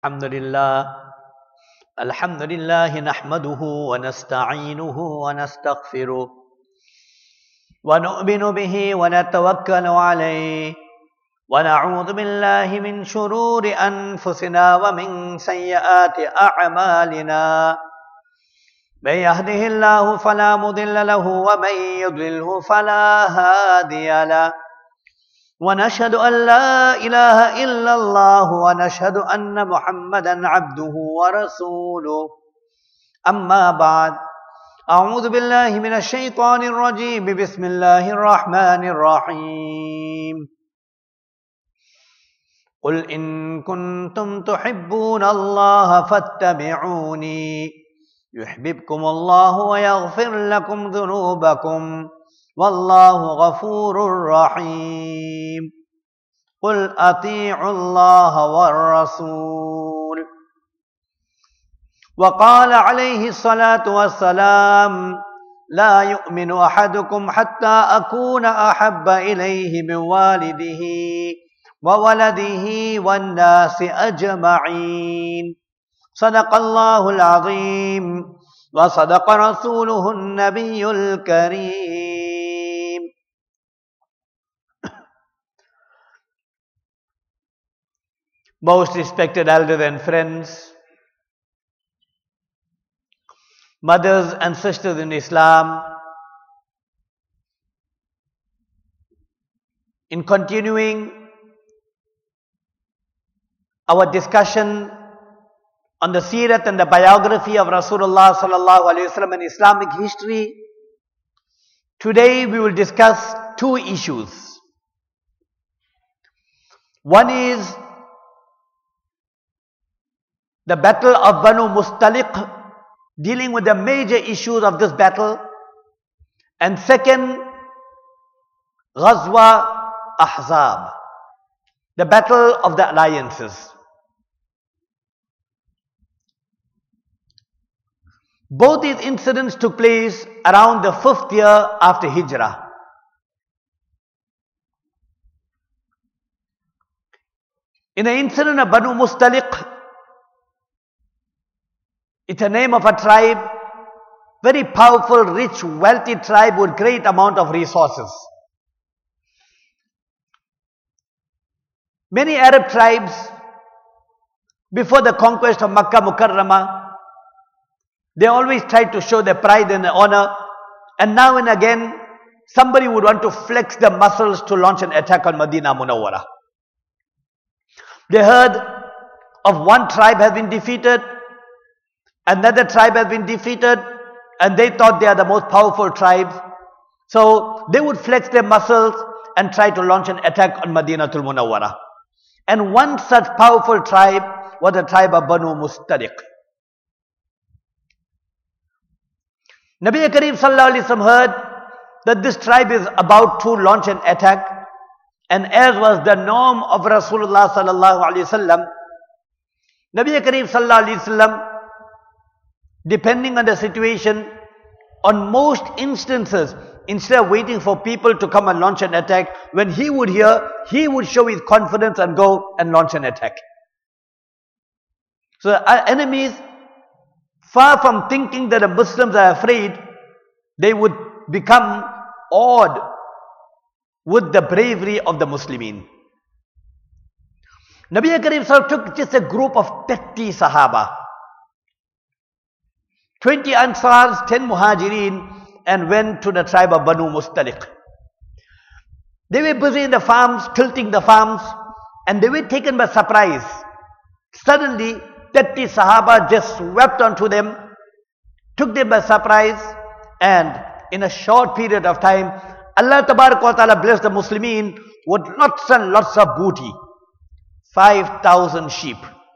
الحمد لله نحمده ونستعينه ونستغفره ونؤمن به ونتوكل عليه ونعوذ بالله من شرور أنفسنا ومن سيئات أعمالنا من يهده الله فلا مضل له ومن يضلله فلا هادي له ونشهد أن لا إله إلا الله ونشهد أن محمدا عبده ورسوله أما بعد أعوذ بالله من الشيطان الرجيم بسم الله الرحمن الرحيم قل إن كنتم تحبون الله فاتبعوني يحببكم الله ويغفر لكم ذنوبكم والله غفور رحيم قل أطيعوا الله والرسول وقال عليه الصلاة والسلام لا يؤمن أحدكم حتى أكون أحب إليه من والده وولده والناس أجمعين صدق الله العظيم وصدق رسوله النبي الكريم. Most respected elders and friends, mothers and sisters in Islam, in continuing our discussion on the seerat and the biography of Rasulullah sallallahu alaihi wasallam in Islamic history, today we will discuss two issues. One is the battle of Banu Mustaliq, dealing with the major issues of this battle, and second, Ghazwa Ahzab, the battle of the alliances. Both these incidents took place around the 5th year after Hijrah. In the incident of Banu Mustaliq, it's a name of a tribe, very powerful, rich, wealthy tribe with great amount of resources. Many Arab tribes, before the conquest of Makkah Mukarramah, they always tried to show their pride and their honor, and now and again somebody would want to flex their muscles to launch an attack on Medina Munawwara. They heard of one tribe has been defeated, another tribe has been defeated, and they thought they are the most powerful tribes. So they would flex their muscles and try to launch an attack on Madinatul Munawwara. And one such powerful tribe was the tribe of Banu Mustaliq. Nabi Kareem sallallahu alaihi wasallam heard that this tribe is about to launch an attack, and as was the norm of Rasulullah sallallahu alaihi wasallam, Nabi Kareem sallallahu alaihi wasallam, depending on the situation, on most instances, instead of waiting for people to come and launch an attack, when he would hear, he would show his confidence and go and launch an attack. So our enemies, far from thinking that the Muslims are afraid, they would become awed with the bravery of the Muslimin. Nabi Kareem took just a group of 30 Sahaba, 20 Ansars, 10 Muhajirin, and went to the tribe of Banu Mustaliq. They were busy in the farms, tilting the farms, and they were taken by surprise. Suddenly, 30 Sahaba just swept onto them, took them by surprise, and in a short period of time, Allah Tabarak wa Ta'ala blessed the Muslimin with lots and lots of booty. 5,000 sheep,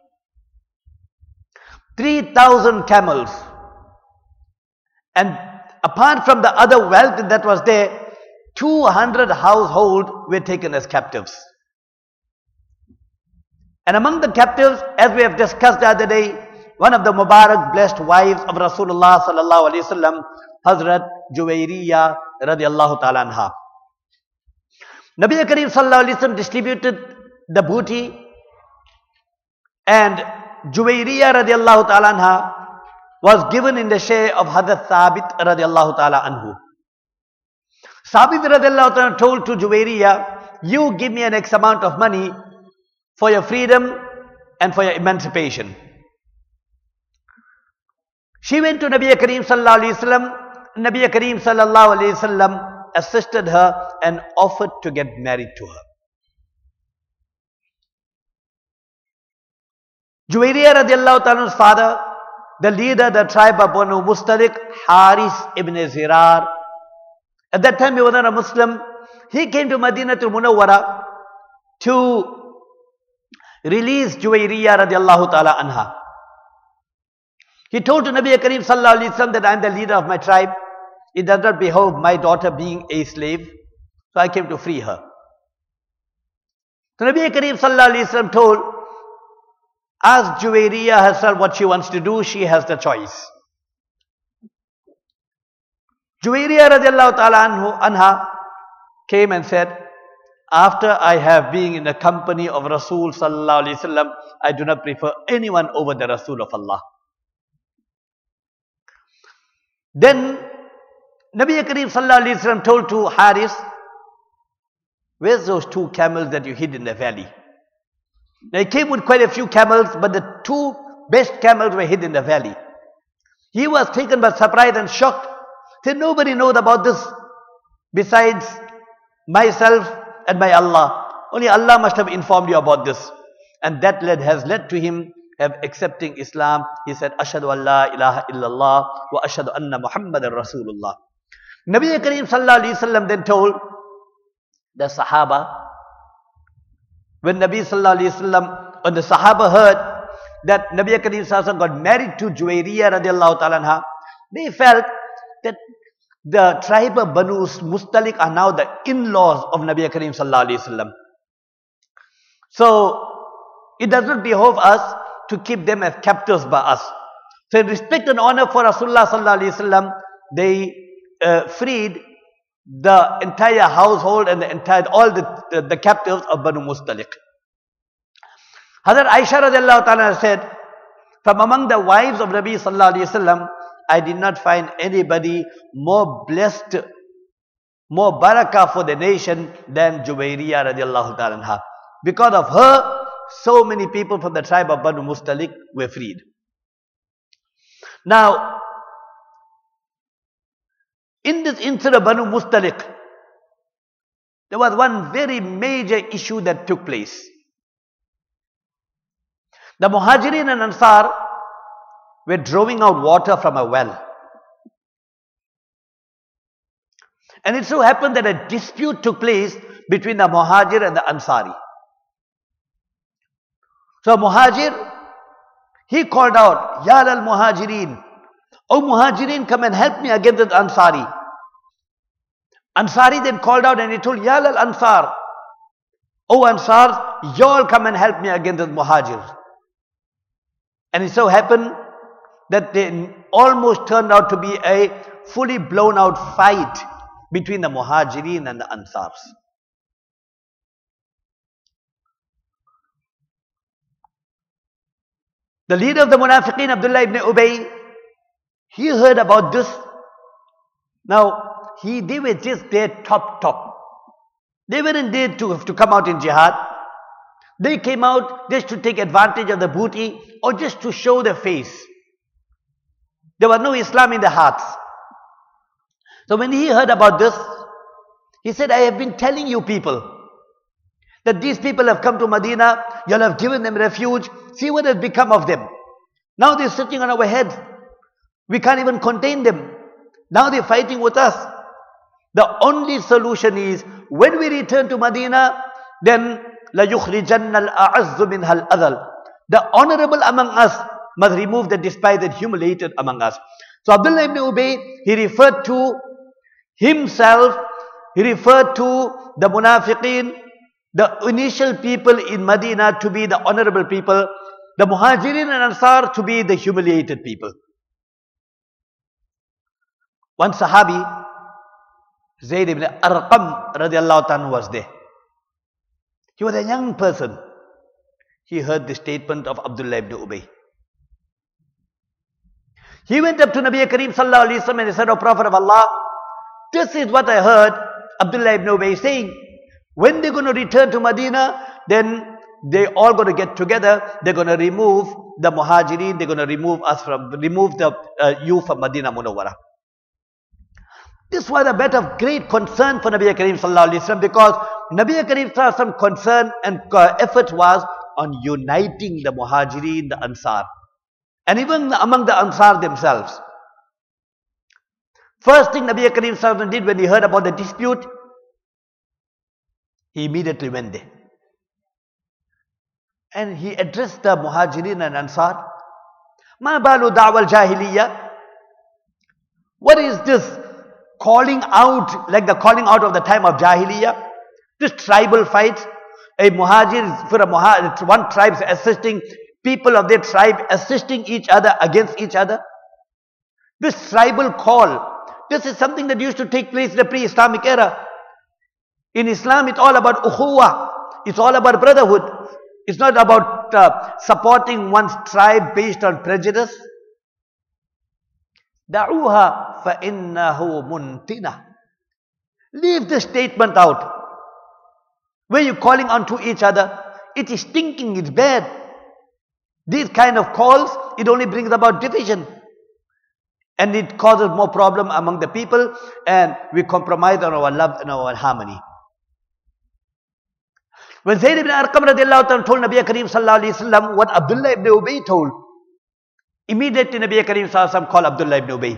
3,000 camels, and apart from the other wealth that was there, 200 households were taken as captives. And among the captives, as we have discussed the other day, one of the Mubarak blessed wives of Rasulullah sallallahu alaihi wasallam, Hazrat Juwayriyah radiallahu ta'ala anha. Nabi Kareem sallallahu alaihi wasallam distributed the booty, and Juwayriyah radiallahu ta'ala anha was given in the share of Hazrat Thabit radiallahu ta'ala anhu. Thabit radiallahu ta'ala told to Juwayriyah, you give me an X amount of money for your freedom and for your emancipation. She went to Nabi Kareem sallallahu alayhi wasallam. Nabi Kareem sallallahu alayhi wasallam assisted her and offered to get married to her. Juwayriyah radiallahu ta'ala's father, the leader of the tribe of Banu Mustalik, Haris ibn Zirar. At that time he was not a Muslim. He came to Madinatul Munawwara to release Juwayriyah radiallahu ta'ala anha. He told to Nabi Kareem sallallahu alayhi wasallam that I am the leader of my tribe. It does not behove my daughter being a slave. So I came to free her. So Nabi Kareem sallallahu alayhi wasallam told, ask Juwayriyah herself what she wants to do. She has the choice. Juwayriyah radiallahu ta'ala anha came and said, after I have been in the company of Rasul sallallahu alayhi wasallam, I do not prefer anyone over the Rasul of Allah. Then Nabi Kareem sallallahu alayhi wasallam told to Haris, where's those 2 camels that you hid in the valley? Now he came with quite a few camels, but the 2 best camels were hid in the valley. He was taken by surprise and shocked. Said, nobody knows about this besides myself and my Allah. Only Allah must have informed you about this. And that has led to him accepting Islam. He said, Ashhadu an la ilaha illallah wa ashhadu anna Muhammadan Rasulullah. Nabi Kareem sallallahu alayhi wasallam then told the Sahaba, when Nabi sallallahu alayhi wasallam, when the Sahaba heard that Nabi Kareem sallallahu alayhi wasallam got married to Juwayriyah radiallahu ta'ala anha, they felt that the tribe of Banu Mustalik are now the in-laws of Nabi Kareem sallallahu alayhi wasallam. So it does not behove us to keep them as captives by us. So in respect and honor for Rasulullah sallallahu alayhi wasallam, they freed the entire household and all the captives of Banu Mustalik. Hazrat Aisha radiallahu ta'ala said, from among the wives of Nabi sallallahu alayhi wasallam, I did not find anybody more blessed, more barakah for the nation than Juwayriyah radiallahu ta'ala anha. Because of her, so many people from the tribe of Banu Mustalik were freed. Now, in this incident of Banu Mustalik, there was one very major issue that took place. The Muhajirin and Ansar were drawing out water from a well. And it so happened that a dispute took place between the Muhajir and the Ansari. So Muhajir, he called out, Ya al Muhajirin, O Muhajirin, come and help me against the Ansari. Ansari then called out and he told, Ya al Ansar, O Ansar, you all come and help me against the Muhajir. And it so happened that they almost turned out to be a fully blown out fight between the Muhajirin and the Ansars. The leader of the Munafiqeen, Abdullah ibn Ubay, he heard about this. Now, they were just there top. They weren't there to come out in jihad. They came out just to take advantage of the booty or just to show their face. There was no Islam in their hearts. So when he heard about this, he said, I have been telling you people that these people have come to Medina, you all have given them refuge. See what has become of them. Now they're sitting on our heads. We can't even contain them. Now they're fighting with us. The only solution is, when we return to Medina, then la yukhrijanna al-a'azzu minha al-adhal. The honorable among us must remove the despised and humiliated among us. So Abdullah ibn Ubay, he referred to himself, he referred to the Munafiqeen, the initial people in Medina to be the honorable people, the Muhajirin and Ansar to be the humiliated people. One Sahabi, Zayd ibn Arqam radiallahu anhu, was there. He was a young person. He heard the statement of Abdullah ibn Ubay. He went up to Nabi Kareem sallallahu alaihi wasallam and he said, "O Prophet of Allah, this is what I heard Abdullah ibn Ubay saying. When they're going to return to Medina, then they all going to get together. They're going to remove the Muhajirin. They're going to remove you from Medina Munawwara." This was a matter of great concern for Nabi Kareem sallallahu alaihi wasallam, because Nabi Kareem sallallahu alaihi wasallam concern and effort was on uniting the Muhajirin, the Ansar, and even among the Ansar themselves. First thing Nabi Kareem sallallahu alaihi wasallam did when he heard about the dispute, he immediately went there. And he addressed the Muhajirin and Ansar. Ma balu da'wal jahiliyyah. What is this calling out, like the calling out of the time of Jahiliyyah? This tribal fights. A Muhajir, for one tribe assisting people of their tribe, assisting each other against each other. This tribal call, this is something that used to take place in the pre-Islamic era. In Islam, it's all about ukhuwah. It's all about brotherhood. It's not about supporting one's tribe based on prejudice. Da'uha fa'innahu muntina. Leave this statement out. Where you're calling on to each other, it is stinking, it's bad. These kind of calls, it only brings about division. And it causes more problem among the people, and we compromise on our love and our harmony. When Zayd ibn Arqam radiallahu ta'ala told Nabi Kareem sallallahu alayhi wasallam what Abdullah ibn Ubay told, immediately Nabi Kareem sallallahu alayhi wasallam called Abdullah ibn Ubay.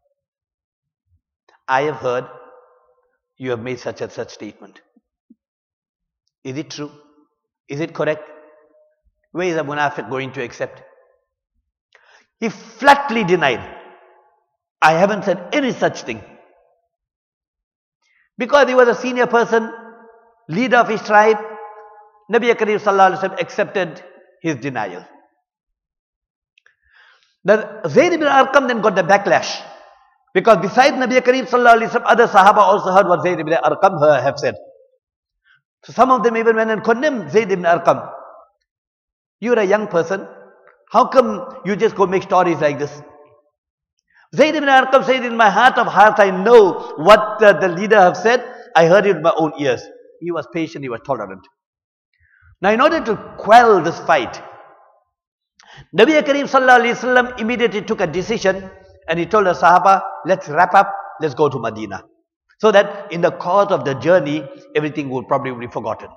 I have heard you have made such and such statement. Is it true? Is it correct? Where is a munafiq going to accept? He flatly denied. I haven't said any such thing. Because he was a senior person, leader of his tribe, Nabi Kareem sallallahu alaihi wasallam accepted his denial. The Zayd ibn Arqam then got the backlash. Because besides Nabi Kareem sallallahu alaihi wasallam, other Sahaba also heard what Zayd ibn Arqam have said. So some of them even went and condemned Zayd ibn Arqam. You're a young person. How come you just go make stories like this? Zayd ibn Arqam said, in my heart of hearts, I know what the leader have said. I heard it with my own ears. He was patient, he was tolerant. Now in order to quell this fight, Nabi Kareem sallallahu alaihi wasallam immediately took a decision and he told the Sahaba, let's wrap up, let's go to Medina. So that in the course of the journey, everything would probably be forgotten.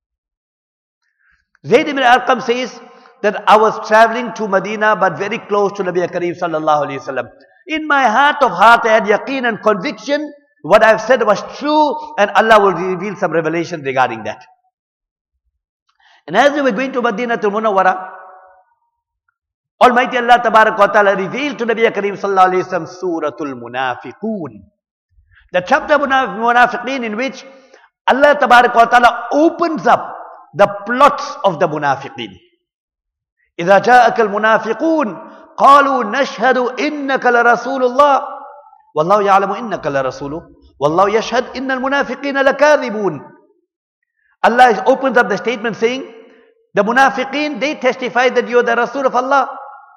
Zayd ibn Arqam says that I was traveling to Medina but very close to Nabi Kareem sallallahu alaihi wasallam. In my heart of heart, I had yaqeen and conviction. What I've said was true, and Allah will reveal some revelation regarding that. And as we were going to Medina to Munawwara, Almighty Allah Tabarak wa Ta'ala revealed to Nabi Kareem sallallahu alaihi wasallam Suratul Munafiqun. The chapter of Munafiqeen, in which Allah Tabarak wa Ta'ala opens up the plots of the Munafiqeen. إِذَا جَاءَكَ الْمُنَافِقُونَ قالوا نشهد إنك لرسول الله والله يعلم إنك لرسوله والله يشهد إن المنافقين لكاذبون. Allah opens up the statement saying, the Munafiqeen, they testify that you are the Rasul of Allah.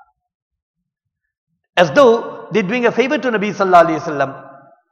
As though they're doing a favor to Nabi sallallahu alaihi wasallam.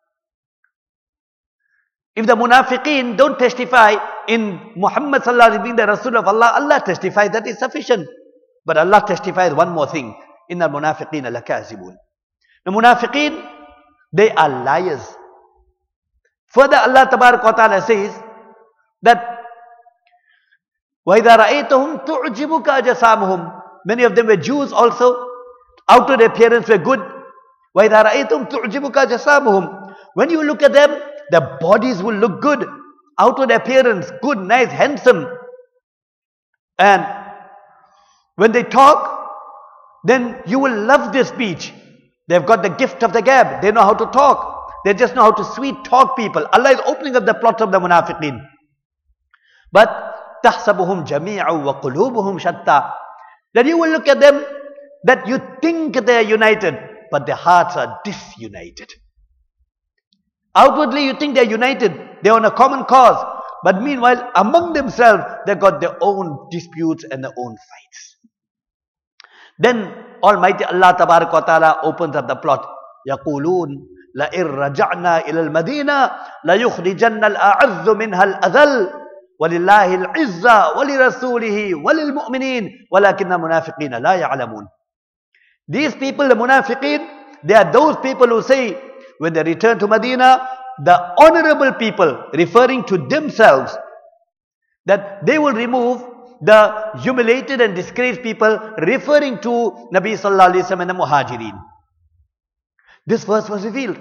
If the Munafiqeen don't testify in Muhammad sallallahu alaihi wasallam being the Rasul of Allah, Allah testifies, that is sufficient. But Allah testifies one more thing. Inna al-munafiqeen lakazibun. The Munafiqeen, they are liars. Further, Allah Tabarak wa Ta'ala says that وَإِذَا رَأَيْتَهُمْ تُعْجِبُكَ أَجْسَامُهُمْ. Many of them were Jews also. Outward appearance were good. وَإِذَا رَأَيْتَهُمْ تُعْجِبُكَ أَجْسَامُهُمْ. When you look at them, their bodies will look good. Outward appearance, good, nice, handsome. And when they talk, then you will love their speech. They've got the gift of the gab. They know how to talk. They just know how to sweet talk people. Allah is opening up the plot of the Munafiqeen. But تَحْسَبُهُمْ جَمِيعًا وَقُلُوبُهُمْ شَتَّى. That you will look at them, that you think they are united, but their hearts are disunited. Outwardly you think they are united. They are on a common cause. But meanwhile, among themselves, they've got their own disputes and their own fights. Then Almighty Allah Tabarak wa Ta'ala opens up the plot. يَقُولُونَ لَإِن رَجَعْنَا إِلَى الْمَدِينَةِ لَيُخْرِجَنَّ الْأَعَزُّ مِنْهَا الْأَذَلَّ وَلِلَّهِ الْعِزَّةُ وَلِرَسُولِهِ وَلِلْمُؤْمِنِينَ وَلَكِنَّ الْمُنَافِقِينَ لَا يَعْلَمُونَ. These people, the munafiqeen, they are those people who say, when they return to Medina, the honorable people, referring to themselves, that they will remove the humiliated and disgraced people, referring to Nabi Sallallahu Alaihi Wasallam and the Muhajirin. This verse was revealed.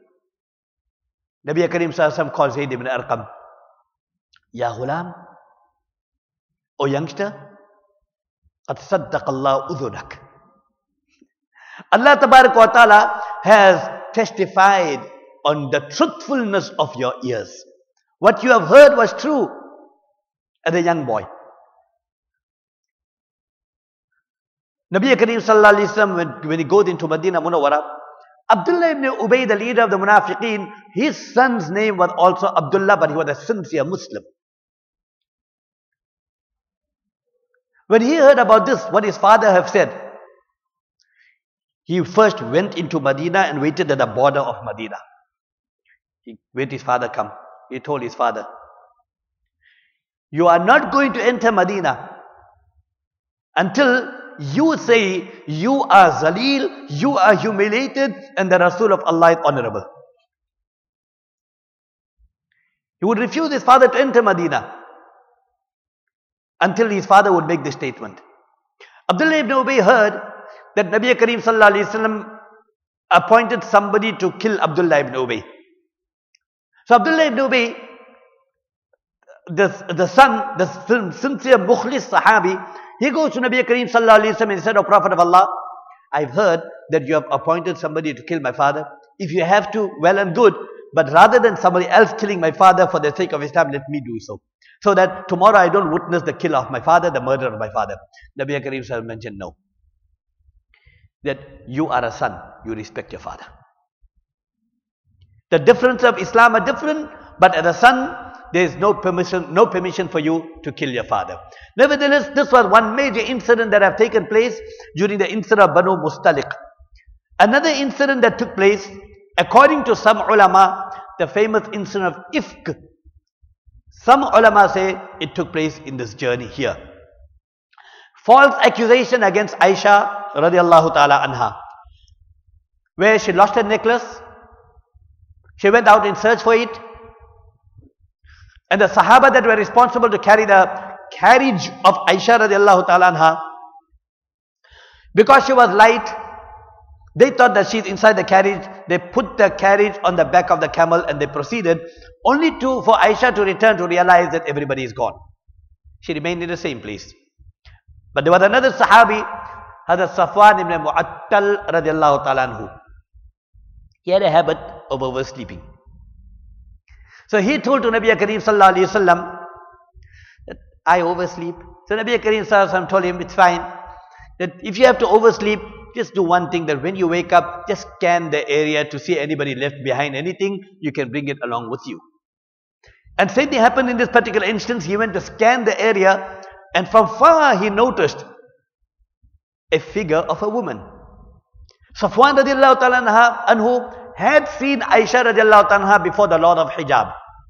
Nabi Karim Sallallahu Alaihi Wasallam called Zayd ibn Arqam, Ya Ghulam, O youngster, قَدْ صَدَّقَ اللَّهُ أُذُنَكَ. Allah Tabarak wa Ta'ala has testified on the truthfulness of your ears. What you have heard was true as a young boy. Nabi Kareem Sallallahu Alaihi Wasallam, when he goes into Medina Munawwara, Abdullah ibn Ubay, the leader of the Munafiqeen, his son's name was also Abdullah, but he was a sincere Muslim. When he heard about this, what his father have said, he first went into Medina and waited at the border of Medina. He waited his father come. He told his father, you are not going to enter Medina until you say you are Zaleel, you are humiliated, and the Rasul of Allah is honorable. He would refuse his father to enter Medina until his father would make this statement. Abdullah ibn Ubay heard that Nabi Kareem Sallallahu Alaihi Wasallam appointed somebody to kill Abdullah ibn Ubay. So Abdullah ibn Ubay, the son, the sincere Mukhlis Sahabi, he goes to Nabi Kareem Sallallahu Alaihi Wasallam and he said, O Prophet of Allah, I've heard that you have appointed somebody to kill my father. If you have to, well and good, but rather than somebody else killing my father for the sake of Islam, let me do so. So that tomorrow I don't witness the kill of my father, the murder of my father. Nabi Kareem Sallallahu Alaihi Wasallam mentioned no. That you are a son, you respect your father. The difference of Islam are different, but as a son, there is no permission for you to kill your father. Nevertheless, this was one major incident that have taken place during the incident of Banu Mustaliq. Another incident that took place, according to some ulama, the famous incident of Ifk. Some ulama say it took place in this journey here. False accusation against Aisha radiallahu ta'ala anha, where she lost her necklace. She went out in search for it. And the Sahaba that were responsible to carry the carriage of Aisha radiallahu ta'ala anha, because she was light, they thought that she's inside the carriage. They put the carriage on the back of the camel and they proceeded, only for Aisha to return to realize that everybody is gone. She remained in the same place. But there was another Sahabi, Hazrat Safwan ibn Mu'attal radiallahu ta'ala anhu. He had a habit of oversleeping. So he told to Nabi Kareem Sallallahu Alaihi Wasallam that I oversleep. So Nabi Kareem Sallallahu Alaihi Wasallam told him, it's fine. That if you have to oversleep, just do one thing, that when you wake up, just scan the area to see anybody left behind anything, you can bring it along with you. And same thing happened in this particular instance. He went to scan the area, and from far he noticed a figure of a woman. Safwan radiallahu ta'ala anhu had seen Aisha radiallahu ta'ala anha before the Lord of Hijab.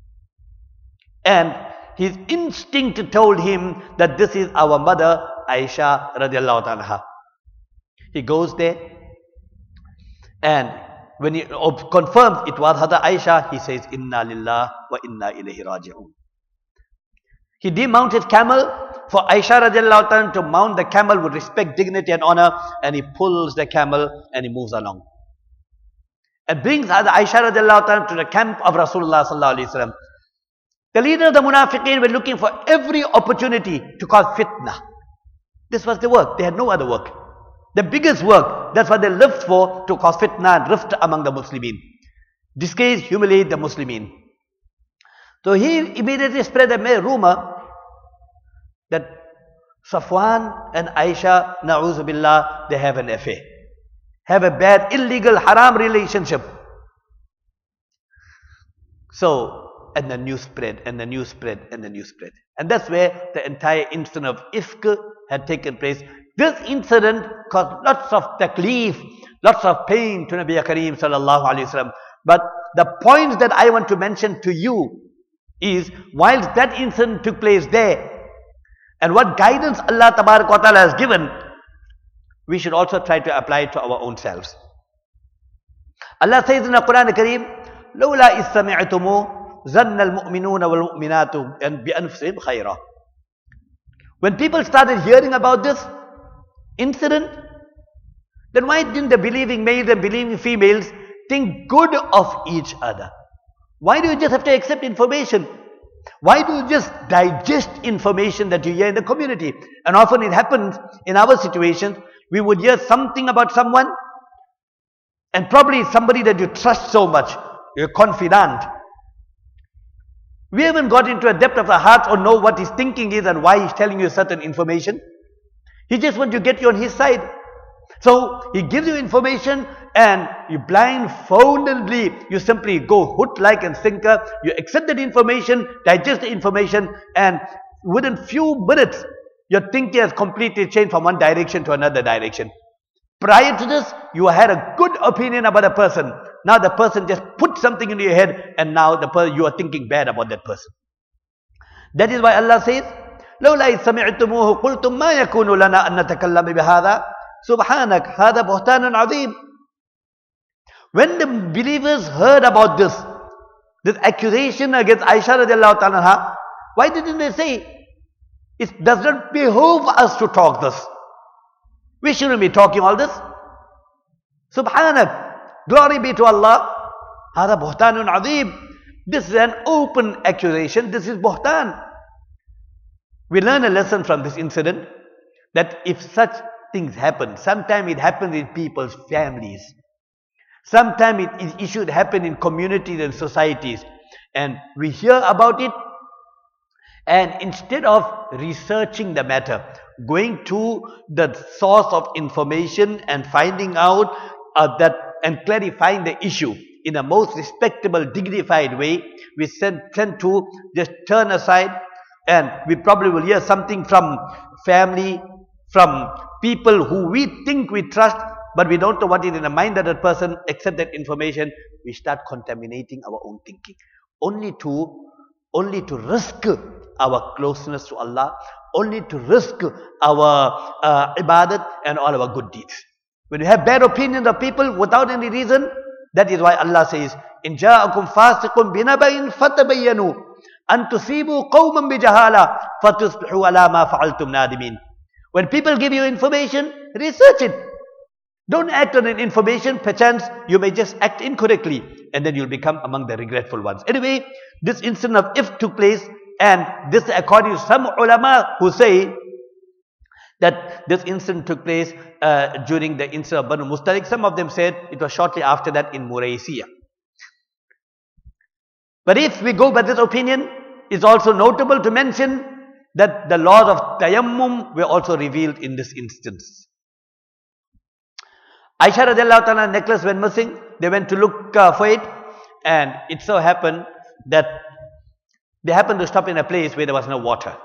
And his instinct told him that this is our mother Aisha radiallahu ta'ala anha. He goes there, and when he confirms it was Hadha Aisha, he says, Inna lillah wa inna ilayhi raji'un. He demounted camel for Aisha radiallahu ta'ala to mount the camel with respect, dignity and honor, and he pulls the camel and he moves along. And brings Aisha radiallahu ta'ala to the camp of Rasulullah sallallahu alaihi wasallam. The leader of the Munafiqeen were looking for every opportunity to cause fitna. This was the work. They had no other work. The biggest work, that's what they lived for, to cause fitna and rift among the Muslimin. Disgrace, humiliate the Muslimin. So he immediately spread a rumor that Safwan and Aisha, na'uzu billah, they have an affair. Have a bad, illegal, haram relationship. So, and the news spread, and the news spread, and the news spread. And that's where the entire incident of Ifk had taken place. This incident caused lots of taklif, lots of pain to Nabi Kareem sallallahu alaihi wasallam. But the points that I want to mention to you is, whilst that incident took place there, and what guidance Allah Tabarak wa Ta'ala has given, we should also try to apply it to our own selves. Allah says in the Quran Kareem, لولا إذ سمعتموه ظن المؤمنون والمؤمنات بأنفسهم خيرا. When people started hearing about this incident, then why didn't the believing males and believing females think good of each other? Why do you just have to accept information? Why do you just digest information that you hear in the community? And often it happens in our situations, we would hear something about someone, and probably somebody that you trust so much, you're confidant. We haven't got into a depth of the heart or know what his thinking is and why he's telling you certain information. He just wants to get you on his side. So he gives you information and you blindfoldedly, you simply go hook, like and sinker. You accept that information, digest the information, and within few minutes, your thinking has completely changed from one direction to another direction. Prior to this, you had a good opinion about a person. Now the person just put something into your head, and now you are thinking bad about that person. That is why Allah says, لولا إذ سمعتموه قلتم ما يكون لنا أن نتكلم بهذا سبحانك هذا بهتان عظيم. When the believers heard about this accusation against Aisha radiallahu ta'ala anha, why didn't they say, it does not behove us to talk this. We shouldn't be talking all this. Subhanak, glory be to Allah. Hada buhtanun azim. This is an open accusation. This is buhtan. We learn a lesson from this incident, that if such things happen, sometimes it happens in people's families. Sometimes it should happen in communities and societies. And we hear about it, and instead of researching the matter, going to the source of information and finding out and clarifying the issue in a most respectable, dignified way, we tend to just turn aside, and we probably will hear something from family, from people who we think we trust, but we don't know what is in the mind of that person. Accept that information, we start contaminating our own thinking, only to risk our closeness to Allah, only to risk our ibadat and all our good deeds. When you have bad opinions of people without any reason, that is why Allah says, إِن جَاءَكُمْ فَاسِقٌ بِنَبَإٍ فَتَبَيَّنُوا أَن تُصِيبُوا قَوْمًا بِجَهَالَةٍ فَتُصْبِحُوا عَلَى مَا فَعَلْتُمْ نَادِمِينَ. When people give you information, research it. Don't act on an information, perchance you may just act incorrectly, and then you'll become among the regretful ones. Anyway, this incident of Ifk took place, and this according to some ulama who say that this incident took place during the incident of Banu Mustalik. Some of them said it was shortly after that in Muraysiyah. But if we go by this opinion, it's also notable to mention that the laws of tayammum were also revealed in this instance. Aisha radiallahu ta'ala necklace went missing. They went to look for it, and it so happened that they happened to stop in a place where there was no water.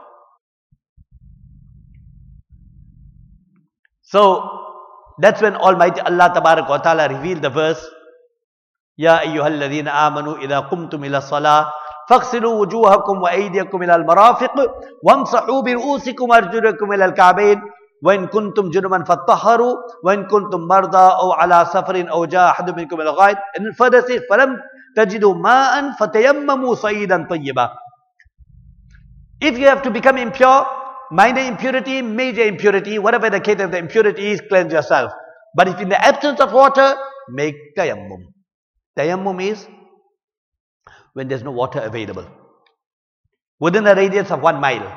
So that's when Almighty Allah Tabarak wa Ta'ala revealed the verse, Ya ayyuhalladhina amanu idha qumtum ila salah faghsilu wujuhakum wa aydiyakum ila al-marafiq wamsahu bi ru'usikum arjulakum ila al-ka'bayn wa in kuntum junuban fattahharu wa in kuntum marda aw ala safarin aw jaa ahadun minkum ila al-ghaid. And then further says, falam tajidu ma'an fatayammamu sa'idan tayyiba. If you have to become impure, minor impurity, major impurity, whatever the case of the impurity is, cleanse yourself. But if in the absence of water, make tayammum. Tayammum is when there's no water available, within a radius of 1 mile.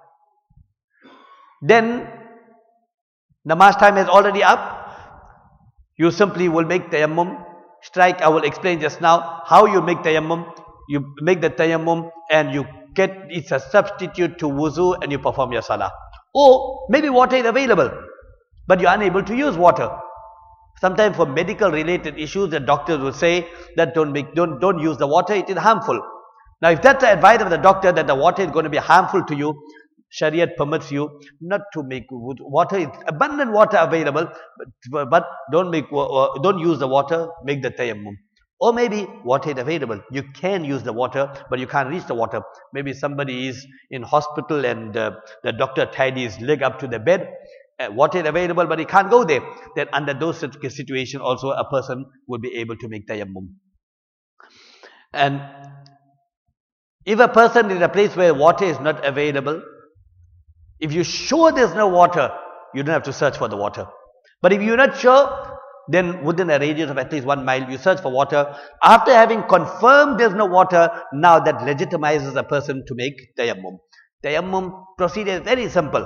Then, namaz time is already up. You simply will make tayammum. I will explain just now how you make tayammum. You make the tayammum and you it's a substitute to wuzu, and you perform your salah. Or maybe water is available, but you're unable to use water. Sometimes for medical related issues, the doctors will say that don't use the water, it is harmful. Now if that's the advice of the doctor that the water is going to be harmful to you, Shariat permits you not to make water. It's abundant water available, but don't use the water. Make the tayammum. Or maybe water is available. You can use the water, but you can't reach the water. Maybe somebody is in hospital and the doctor tied his leg up to the bed. Water is available, but he can't go there. Then under those situations also a person will be able to make tayammum. And if a person is in a place where water is not available, if you're sure there's no water, you don't have to search for the water. But if you're not sure, then within a radius of at least 1 mile, you search for water. After having confirmed there's no water, now that legitimizes a person to make tayammum. Tayammum procedure is very simple.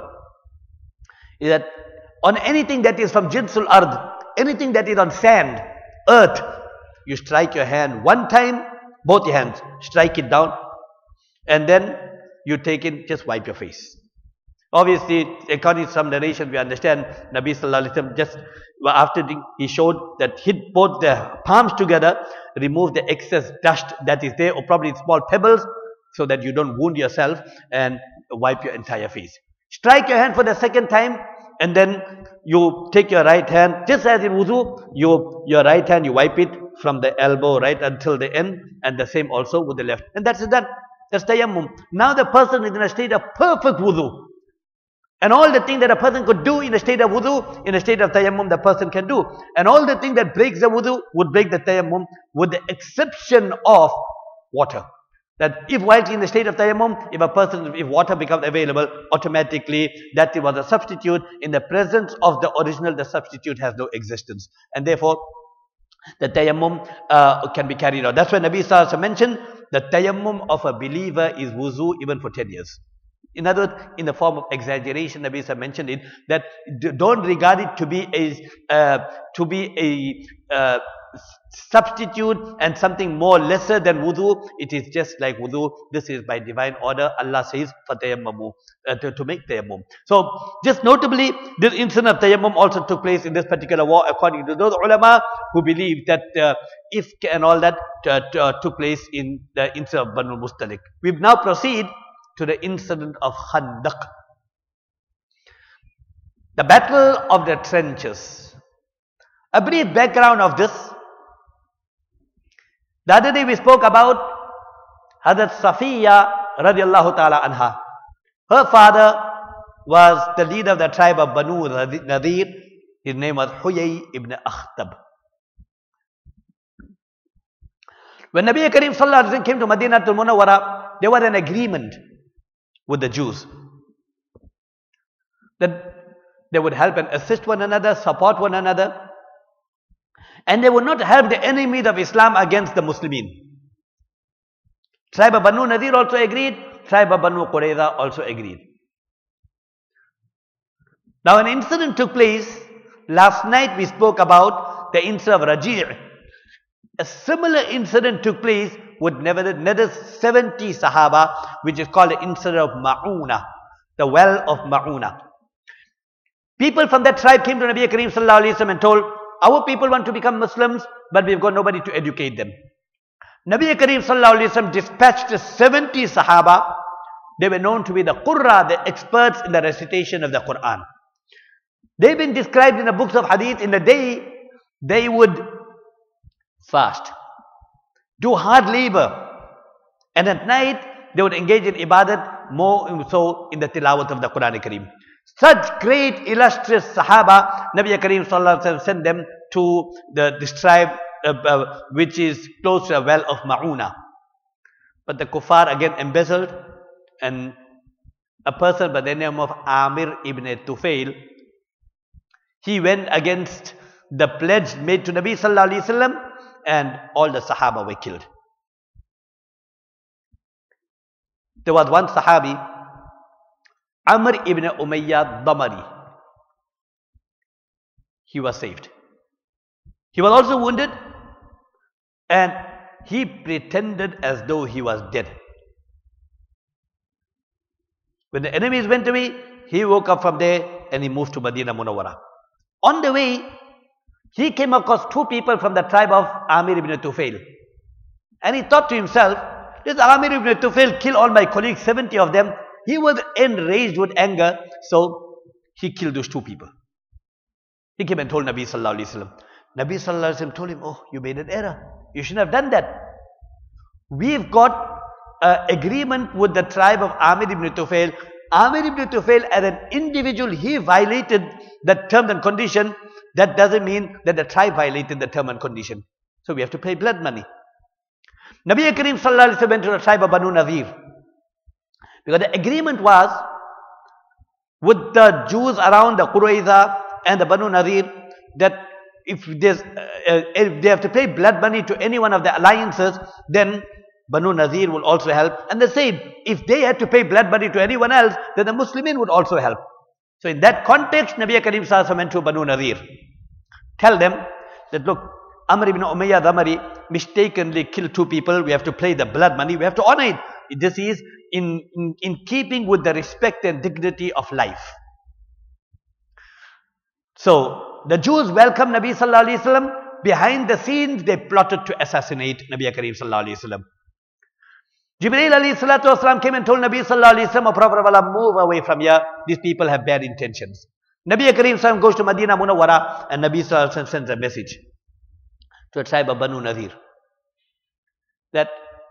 Is that on anything that is from jinsul ard, anything that is on sand, earth, you strike your hand 1 time, both your hands, strike it down, and then you take it, just wipe your face. Obviously, according to some narration, we understand Nabi Sallallahu Alaihi Wasallam just after he showed that hit both the palms together, remove the excess dust that is there, or probably small pebbles, so that you don't wound yourself, and wipe your entire face. Strike your hand for the 2nd time, and then you take your right hand, just as in wudu, your right hand, you wipe it from the elbow right until the end, and the same also with the left. And that's done. That's tayammum. Now the person is in a state of perfect wudu. And all the things that a person could do in a state of wudu, in a state of tayammum, the person can do. And all the things that breaks the wudu would break the tayammum, with the exception of water. That if while in the state of tayammum, if water becomes available, automatically that was a substitute. In the presence of the original, the substitute has no existence. And therefore, the tayammum can be carried out. That's why Nabi Sallallahu Alaihi Wasallam mentioned the tayammum of a believer is wuzu even for 10 years. In other words, in the form of exaggeration, Nabi Sallallahu Alaihi Wasallam mentioned it, that don't regard it to be a substitute and something more lesser than wudu. It is just like wudu. This is by divine order. Allah says for tayammumu, to make tayammum. So just notably, this incident of tayammum also took place in this particular war, according to those ulama who believe that ifk and all that took place in the incident of Banu Mustalik. We now proceed to the incident of Khandaq, the battle of the trenches. A brief background of this. The other day we spoke about Hazrat Safiya radiallahu ta'ala anha. Her father was the leader of the tribe of Banu Nadir. His name was Huyay ibn Akhtab. When Nabi Karim Sallallahu Alaihi Wasallam came to Madinatul Munawwara, there was an agreement with the Jews that they would help and assist one another, support one another, and they would not help the enemies of Islam against the Muslimin. Tribe of Banu Nadir also agreed, tribe of Banu Qurayza also agreed. Now an incident took place. Last night we spoke about the incident of Raji'. A similar incident took place with another 70 Sahaba, which is called the incident of Ma'una, the well of Ma'una. People from that tribe came to Nabi Karim Sallallahu Alaihi Wasallam and told, our people want to become Muslims, but we've got nobody to educate them. Nabi Karim Sallallahu Alaihi Wasallam dispatched 70 Sahaba. They were known to be the Qurra, the experts in the recitation of the Quran. They've been described in the books of Hadith. In the day, they would fast, do hard labor, and at night they would engage in ibadat, more so in the tilawat of the Quran Kareem. Such great illustrious Sahaba, Nabi Kareem Sallallahu Alaihi Wasallam sent them to this tribe which is close to a well of Ma'una. But the kuffar again embezzled, and a person by the name of Amir ibn Tufail, he went against the pledge made to Nabi Sallallahu Alaihi Wasallam, and all the Sahaba were killed. There was one Sahabi, Amr ibn Umayyad Damari. He was saved. He was also wounded, and he pretended as though he was dead. When the enemies went away, he woke up from there and he moved to Madinah Munawwara. On the way, he came across 2 people from the tribe of Amir ibn Tufail. And he thought to himself, this Amir ibn Tufail killed all my colleagues, 70 of them. he was enraged with anger, so he killed those two people. He came and told Nabi Sallallahu Alaihi Wasallam. Nabi Sallallahu Alaihi Wasallam told him, oh, you made an error. You shouldn't have done that. We've got an agreement with the tribe of Amir ibn Tufail. Amir ibn Tufail as an individual, he violated the terms and condition. That doesn't mean that the tribe violated the term and condition. So we have to pay blood money. Nabi Karim Sallallahu Alaihi Wasallam went to the tribe of Banu Nadir. Because the agreement was with the Jews around the Qurayza and the Banu Nadir that if they have to pay blood money to any one of the alliances, then Banu Nadir will also help. And the same, if they had to pay blood money to anyone else, then the Muslimin would also help. So in that context, Nabi Karim Sallallahu Alaihi Wasallam went to Banu Nadir. Tell them that, look, Amr ibn Umayyah Damari mistakenly killed two people. We have to pay the blood money. We have to honor it. This is in keeping with the respect and dignity of life. So the Jews welcomed Nabi Sallallahu Alaihi Wasallam. Behind the scenes, they plotted to assassinate Nabi Karim Sallallahu Alaihi Wasallam. Jibreel Alayhi Salatu Wasallam came and told Nabi Sallallahu Alaihi Wasallam, O Prophet of Allah, move away from here. These people have bad intentions. Nabi Karim Sallallahu goes to Madinah Munawwara, and Nabi Sallallahu Alaihi Wasallam sends a message to the tribe of Banu Nadir that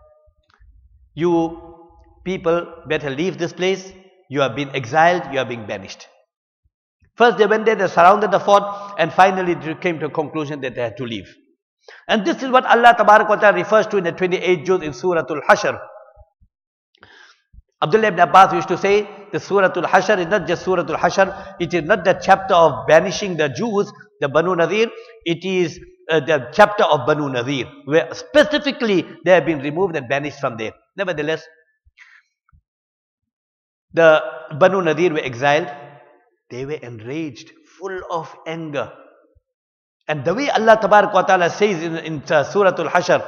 you people better leave this place. You have been exiled, you are being banished. First they went there, they surrounded the fort, and finally they came to a conclusion that they had to leave. And this is what Allah Tabarak wa Ta'ala refers to in the 28th juz in Surah Al-Hashr. Abdullah ibn Abbas used to say, the Surah Al-Hashr is not just Surah Al-Hashr, it is not the chapter of banishing the Jews, the Banu Nadir, it is the chapter of Banu Nadir, where specifically they have been removed and banished from there. Nevertheless, the Banu Nadir were exiled. They were enraged, full of anger. And the way Allah Tabarak wa Ta'ala says in Surah Al-Hashr,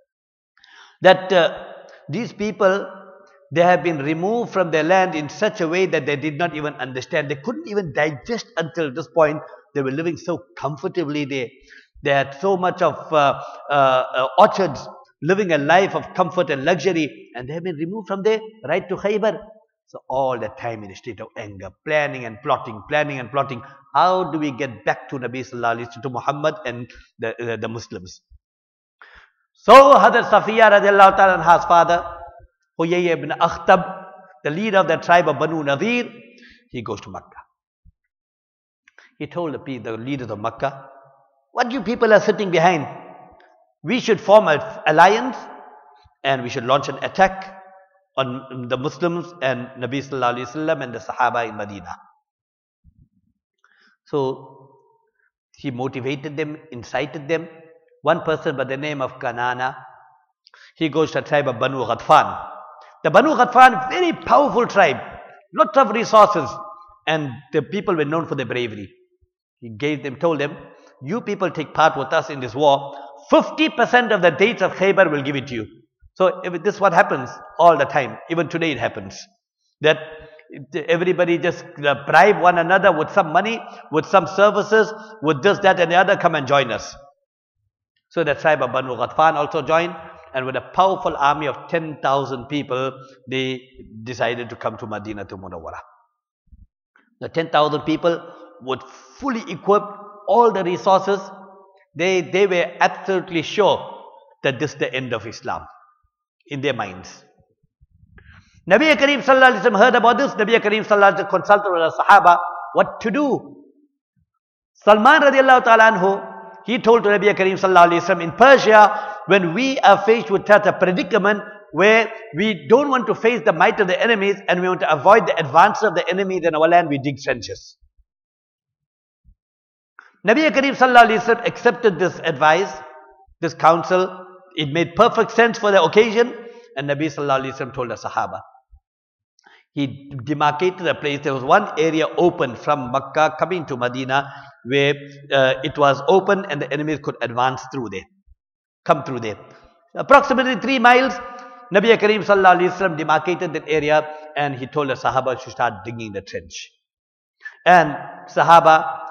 that these people, they have been removed from their land in such a way that they did not even understand. They couldn't even digest until this point. They were living so comfortably there. They had so much of orchards, living a life of comfort and luxury. And they have been removed from there, right to Khaybar. So all the time in a state of anger, planning and plotting. How do we get back to Nabi Sallallahu Alaihi Wasallam, to Muhammad and the Muslims? So Hazrat Safiya radiallahu ta'ala anha's father, Huyay ibn Akhtab, the leader of the tribe of Banu Nadir, he goes to Makkah. He told the leaders of Makkah, what you people are sitting behind? We should form an alliance and we should launch an attack on the Muslims and Nabi Sallallahu Alaihi Wasallam and the Sahaba in Medina. So he motivated them, incited them. One person by the name of Kanana, he goes to the tribe of Banu Ghatfan. The Banu Ghatfan, very powerful tribe, lots of resources, and the people were known for their bravery. He told them, you people take part with us in this war. 50% of the dates of Khaybar will give it to you. So this is what happens all the time. Even today it happens. That everybody just bribe one another with some money, with some services, with this, that and the other, come and join us. So the tribe of Banu Ghatfan also joined, and with a powerful army of 10,000 people, they decided to come to Madinah to Munawwara. The 10,000 people would fully equip all the resources. They were absolutely sure that this is the end of Islam in their minds. Nabi Karim Sallallahu Alaihi Wasallam heard about this. Nabi Karim Sallallahu Alaihi Wasallam consulted with the Sahaba what to do. Salman radiallahu ta'ala anhu, he told to Nabi Karim Sallallahu Alaihi Wasallam, in Persia, when we are faced with such a predicament where we don't want to face the might of the enemies and we want to avoid the advance of the enemies in our land, we dig trenches. Nabi Karim Sallallahu Alaihi Wasallam accepted this advice, this counsel. It made perfect sense for the occasion. And Nabi Sallallahu Alaihi Wasallam told the Sahaba. He demarcated a place. There was one area open from Makkah coming to Medina where it was open and the enemies could advance through there, come through there. Approximately 3 miles, Nabi Karim Sallallahu Alaihi Wasallam demarcated that area and he told the Sahaba to start digging the trench. And Sahaba,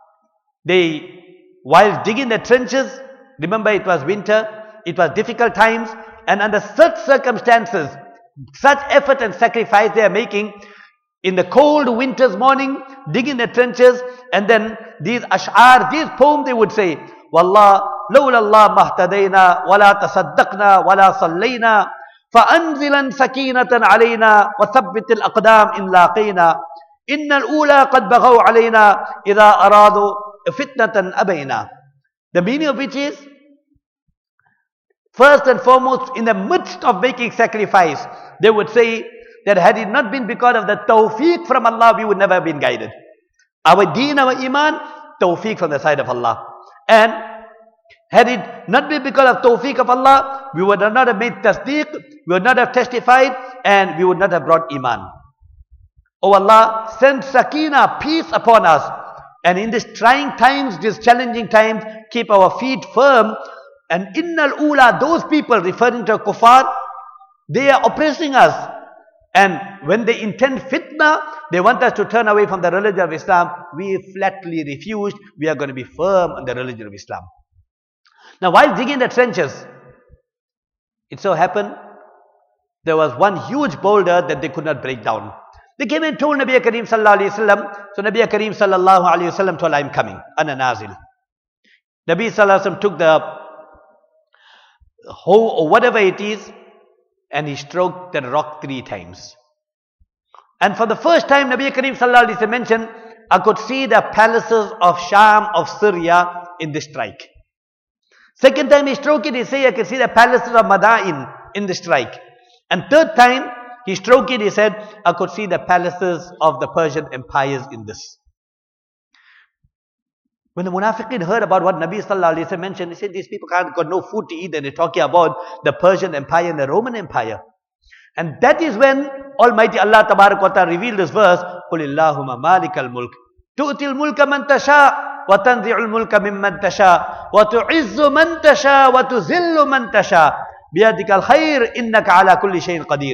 while digging the trenches, remember it was winter, it was difficult times, and under such circumstances, such effort and sacrifice they are making in the cold winter's morning, digging the trenches, and then these ash'ar, these poems they would say, Wallah, lawla Allah mahtadayna, wala tasaddaqna, wala sallayna, فأنزلا سكينة علينا وثبت الأقدام إن لاقينا إن الأولى قد بغوا علينا إذا أرادوا فتنة أبينا. The meaning of which is, first and foremost, in the midst of making sacrifice, they would say that had it not been because of the tawfiq from Allah, we would never have been guided. Our deen, our iman, tawfiq from the side of Allah. And had it not been because of tawfiq of Allah, we would not have made tasdeeq, we would not have testified, and we would not have brought iman. Oh Allah, send sakina, peace upon us. And in these trying times, these challenging times, keep our feet firm. And innal ula, those people referring to kuffar, they are oppressing us. And when they intend fitna, they want us to turn away from the religion of Islam. We flatly refused. We are going to be firm on the religion of Islam. Now, while digging the trenches, it so happened there was one huge boulder that they could not break down. They came and told Nabi Kareem sallallahu alayhi wasallam. So Nabi Kareem sallallahu alayhi wasallam told, I am coming. Ana nazil. Nabi sallallahu alayhi wasallam took the hoe or whatever it is, and he stroked the rock 3 times. And for the first time, Nabi Kareem sallallahu alayhi wasallam mentioned, I could see the palaces of Sham, of Syria in this strike. Second time he stroked it, he said, I can see the palaces of Madain in the strike. And third time he stroked it, he said, I could see the palaces of the Persian empires in this. When the Munafiqeen heard about what Nabi sallallahu alayhi wasallam mentioned, they said, these people can't got no food to eat, and they're talking about the Persian empire and the Roman empire. And that is when Almighty Allah Tabarak wa Ta'ala revealed this verse, قُلِ اللَّهُمَ مَالِكَ الْمُلْكِ تُؤْتِي الْمُلْكَ مَنْ تَشَاءُ وَتَنْزِعُ الْمُلْكَ مِمَّنْ تَشَاءُ وَتُعِزُّ مَنْ تَشَاءُ وَتُذِلُّ مَنْ تَشَاءُ بِيَدِكَ الْخَيْرِ إِنَّكَ عَلَى كُلِّ شَيْءٍ قَدِيرٌ.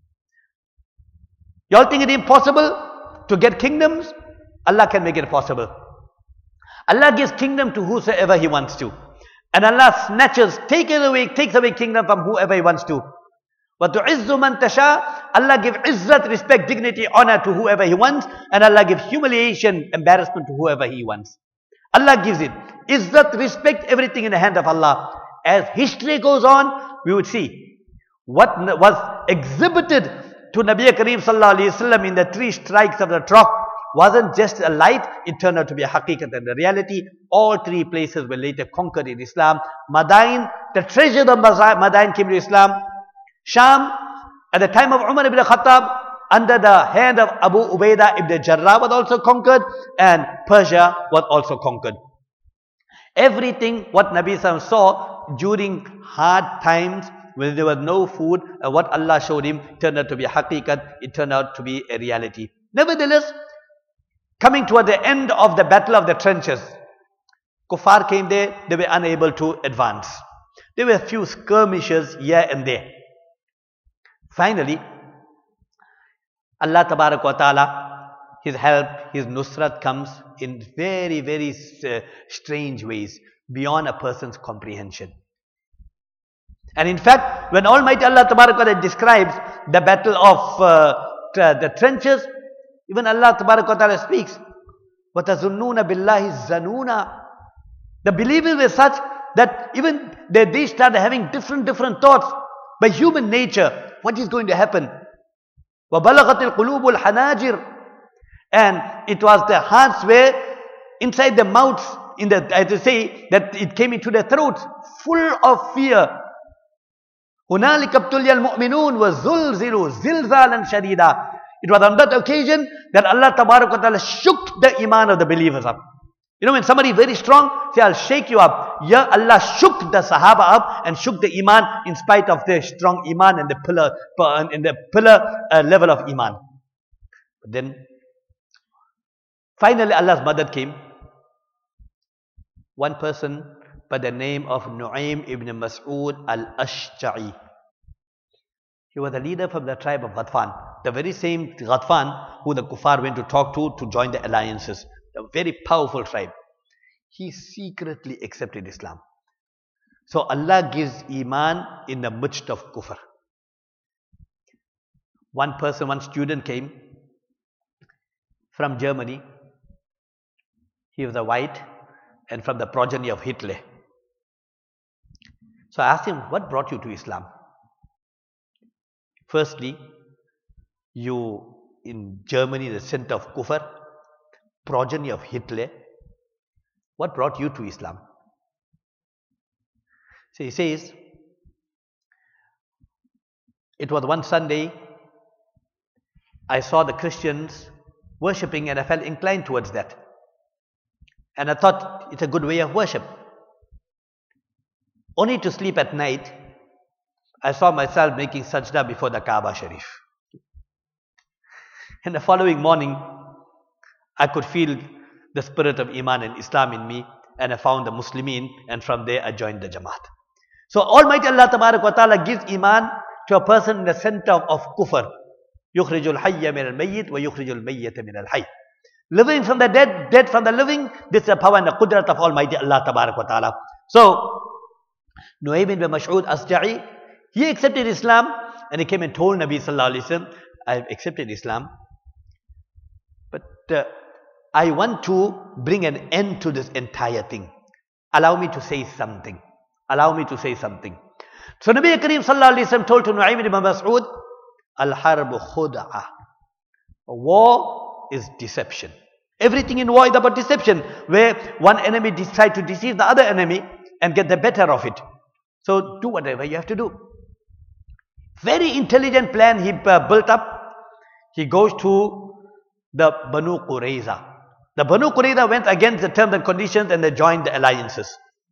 You all think it impossible to get kingdoms? Allah can make it possible. Allah gives kingdom to whosoever He wants to. And Allah takes away kingdom from whoever He wants to. وَتُعِزُّ مَنْ تَشَاءُ. Allah gives izzat, respect, dignity, honor to whoever He wants. And Allah gives humiliation, embarrassment to whoever He wants. Allah gives it. Izzat, respect, everything in the hand of Allah. As history goes on, we would see what was exhibited to Nabi Kareem sallallahu alayhi wasallam in the 3 strikes of the rock wasn't just a light, it turned out to be a haqiqat and a reality. All 3 places were later conquered in Islam. Madain, the treasure of Madain came to Islam. Sham, at the time of Umar ibn Khattab, under the hand of Abu Ubaidah ibn Jarrah was also conquered, and Persia was also conquered. Everything what Nabi Sallallahu saw during hard times, when there was no food, what Allah showed him turned out to be a haqiqat, it turned out to be a reality. Nevertheless, coming toward the end of the battle of the trenches, Kuffar came there, they were unable to advance. There were a few skirmishes here and there. Finally, Allah Tabarak wa Ta'ala, His help, His nusrat comes in very, very strange ways, beyond a person's comprehension. And in fact, when Almighty Allah Tabarak wa Ta'ala describes the battle of the trenches, even Allah Tabarak wa Ta'ala speaks, وَتَظُنُّونَ بِاللَّهِ الزَّنُونَ. The believers were such that even they started having different thoughts. By human nature, what is going to happen? وَبَلَغَتِ الْقُلُوبُ الْحَنَاجِرِ. And it was the hearts were inside the mouths, as to say, that it came into the throats, full of fear. هُنَالِكَ ابْتُلِيَ الْمُؤْمِنُونَ وَزُلْزِلُوا زِلْزَالًا شَدِيدًا. It was on that occasion that Allah Tabarak wa Ta'ala shook the iman of the believers up. You know, when somebody very strong, say, I'll shake you up. Yeah, Allah shook the Sahaba up and shook the iman in spite of their strong iman and the pillar level of iman. But then, finally Allah's madad came. One person by the name of Nu'aym ibn Mas'ud al-Ashja'i. He was a leader from the tribe of Ghatfan. The very same Ghatfan who the kuffar went to talk to join the alliances. A very powerful tribe. He secretly accepted Islam. So Allah gives iman in the midst of kufr. one student came from Germany. He was a white and from the progeny of Hitler. So I asked him, what brought you to Islam? Firstly, you in Germany, the center of Kufr, progeny of Hitler. What brought you to Islam? So he says, it was one Sunday, I saw the Christians worshipping and I felt inclined towards that. And I thought it's a good way of worship. Only to sleep at night, I saw myself making sajda before the Kaaba Sharif. And the following morning, I could feel the spirit of Iman and Islam in me, and I found the Muslimin, and from there I joined the Jamaat. So Almighty Allah Tabarak wa Ta'ala gives Iman to a person in the center of kufr. يُخْرِجُ الْحَيَّ مِنَ الْمَيِّتِ وَيُخْرِجُ الْمَيِّتَ مِنَ الْحَيِّ. Living from the dead, dead from the living. This is the power and the qudrat of Almighty Allah Tabarak wa Ta'ala. So, Nu'aym bin Mas'ud Asja'i, he accepted Islam and he came and told Nabi Sallallahu Alaihi Wasallam, I have accepted Islam, but I want to bring an end to this entire thing. Allow me to say something. Allow me to say something. So Nabi Kareem Sallallahu Alaihi Wasallam told to Nu'aym bin Mas'ud, Al-Harbu Khud'a. War is deception. Everything in war is about deception, where one enemy decides to deceive the other enemy and get the better of it. So do whatever you have to do. Very intelligent plan he built up. He goes to the Banu Qurayza. The Banu Qurayza went against the terms and conditions and they joined the alliances.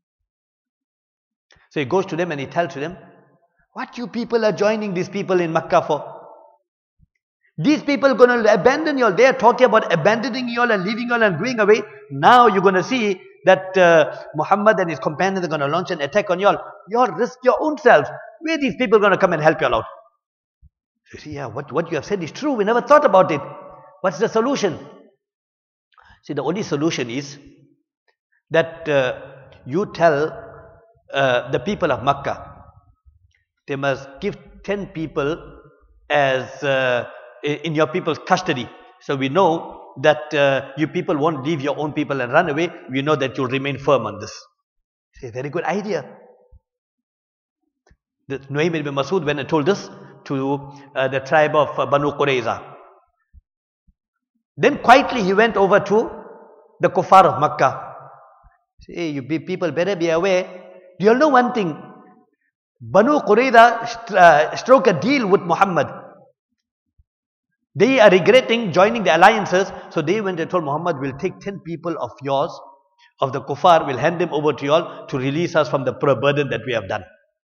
So he goes to them and he tells to them, what you people are joining these people in Makkah for? These people are going to abandon you all. They are talking about abandoning you all and leaving you all and going away. Now you're going to see that Muhammad and his companions are going to launch an attack on you all. You all risk your own selves. Where are these people going to come and help you all out? So you see, yeah, what you have said is true. We never thought about it. What's the solution? See, the only solution is that you tell the people of Makkah, they must give 10 people as in your people's custody. So we know that you people won't leave your own people and run away. We know that you'll remain firm on this. It's a very good idea. The Nu'aym bin Mas'ud went and told this to the tribe of Banu Qurayza. Then quietly he went over to the kuffar of Makkah. Say, you people better be aware. Do you all know one thing? Banu Qurayza struck a deal with Muhammad. They are regretting joining the alliances. So they went and told Muhammad, we'll take 10 people of yours, of the kuffar, we'll hand them over to you all to release us from the burden that we have done.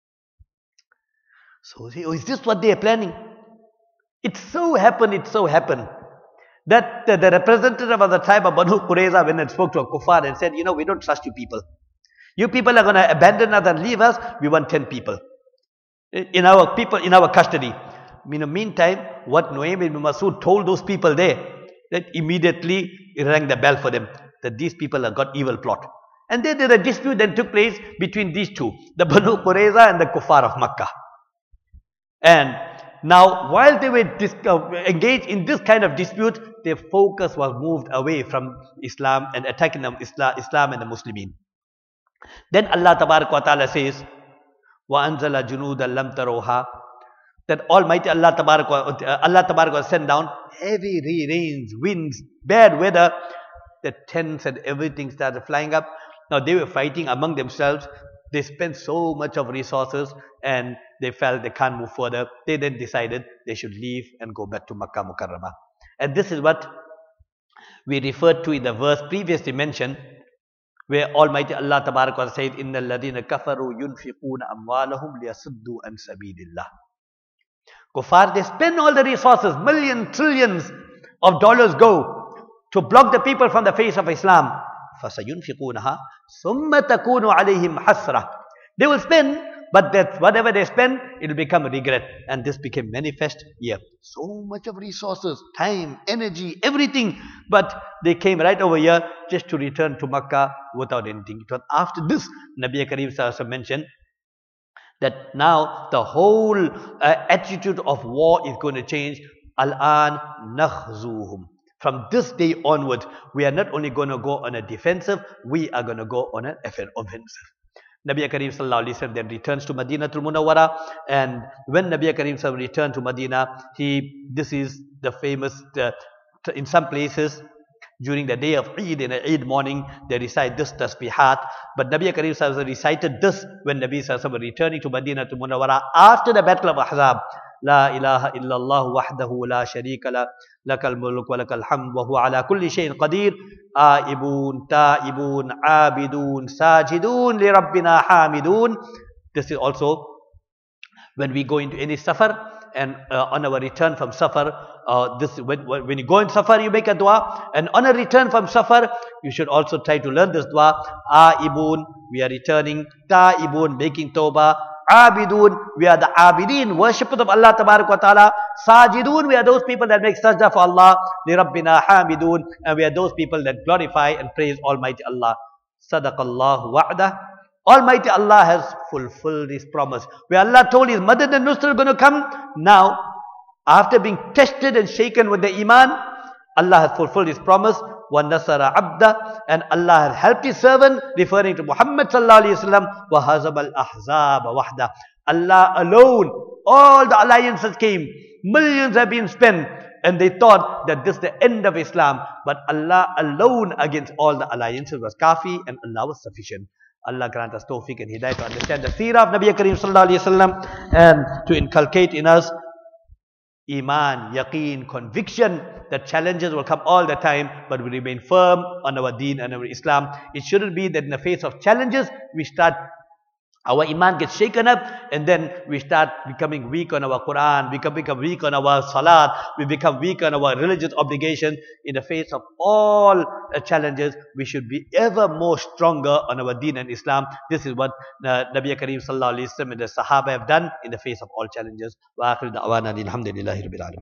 So say, oh, is this what they are planning? It so happened that the representative of the tribe of Banu Qurayza went and spoke to a kuffar and said, we don't trust you people. You people are going to abandon us and leave us. We want 10 people in our custody. In the meantime, what Nu'aym bin Mas'ud told those people there, that immediately it rang the bell for them, that these people have got evil plot. And then a dispute that took place between these two, the Banu Qurayza and the kuffar of Makkah. And now, while they were engaged in this kind of dispute, their focus was moved away from Islam and attacking Islam and the Muslimin. Then Allah Tabarak wa Ta'ala says, وَأَنزَلَ جُنُودًا لَمْ تَرَوْهَا, that Almighty Allah Tabarak wa sent down heavy rains, winds, bad weather. The tents and everything started flying up. Now they were fighting among themselves. They spent so much of resources and they felt they can't move further. They then decided they should leave and go back to Makkah Mukarramah. And this is what we referred to in the verse previously mentioned, where Almighty Allah Tabarak wa said, إِنَّ الَّذِينَ كَفَرُوا يُنْفِقُونَ أَمْوَالَهُمْ لِيَصُدُّوا عَنْ سَبِيلِ اللَّهِ. Kuffar, they spend all the resources, millions, trillions of dollars go to block the people from the face of Islam. فَسَيُنْفِقُونَهَا ثُمَّ تَكُونُ عَلَيْهِمْ حَسْرَةً. They will spend, but that whatever they spend, it will become regret. And this became manifest here. So much of resources, time, energy, everything. But they came right over here just to return to Makkah without anything. It was after this, Nabi Kareem Sallallahu Alaihi Wasallam mentioned that now the whole attitude of war is going to change. Al-an nakhzuhum. From this day onwards, we are not only going to go on a defensive, we are going to go on an offensive. Nabi Kareem Sallallahu Alaihi Wasallam then returns to Madinatul Munawwara, and when Nabi Kareem Sallallahu returned to Medina, this is the famous, in some places, during the day of Eid, in the Eid morning, they recite this tasbihat. But Nabi Kareem Sallallahu recited this when Nabi Sallallahu was returning to Madinatul Munawwara after the Battle of Ahzab. لا إله إلا الله وحده لا شريك له لك الملك ولك الحمد وهو على كل شيء قدير آئبون تائبون عابدون ساجدون لربنا حامدون. This is also when we go into any safar, and on our return from safar, when you go in safar, you make a dua, and on a return from safar, you should also try to learn this dua. Aibun, we are returning. Taibun, making tawbah. Abidun, we are the abidin, worshippers of Allah Tabarak wa Ta'ala. Sajidun, we are those people that make sajda for Allah. Li Rabbina Hamidun, and we are those people that glorify and praise Almighty Allah. Sadaqallahu wa'dah. Almighty Allah has fulfilled His promise. Where Allah told His Madad and Nusra are going to come, now, after being tested and shaken with the Iman, Allah has fulfilled His promise. وَنَصَرَ عَبْدَ, and Allah has helped His servant, referring to Muhammad Sallallahu Alaihi Wasallam. وَهَزَبَ الْأَحْزَابَ وَحْدَ. Allah alone, all the alliances came, millions have been spent, and they thought that this is the end of Islam. But Allah alone against all the alliances was kafi, and Allah was sufficient. Allah grant us tawfiq and hidayah to understand the seerah of Nabi Kareem Sallallahu Alaihi Wasallam, and to inculcate in us Iman, yaqeen, conviction that challenges will come all the time, but we remain firm on our deen and our Islam. It shouldn't be that in the face of challenges, our Iman gets shaken up, and then we start becoming weak on our Quran, we become weak on our Salat, we become weak on our religious obligations. In the face of all challenges, we should be ever more stronger on our deen and Islam. This is what Nabi Kareem Sallallahu Alaihi Wasallam and the Sahaba have done in the face of all challenges. Wa akhir da'wana alhamdulillahi rabbil alamin.